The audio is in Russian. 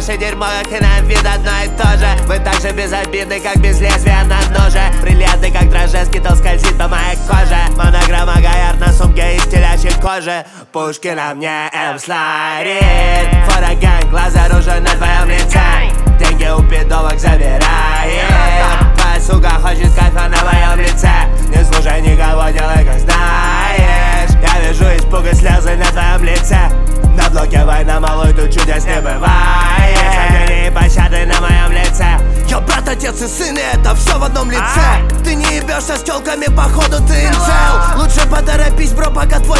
наше дерьмо, как и нам вид одно и то же. Мы так же безобидны, как без лезвия на ноже. Бриллианты, как дрожжи, скитал скользит по моей коже. Монограмма Гоярд на сумке из телячьей кожи. Пушки на мне М-сларит. Фотоган, глаза оружие на твоем лице. Деньги у пидовок забирает. Твоя сука хочет кайфа на моем лице. Не слушай никого, делай как знаешь. Я вижу испуг и слезы на твоем лице. На блоке война, малой, тут чудес не бывает. Сомнений и пощады на моем лице. Я брат, отец и сын, и это все в одном лице. Ты не ебешься с тёлками, походу ты инцел. Лучше поторопись, бро, пока твой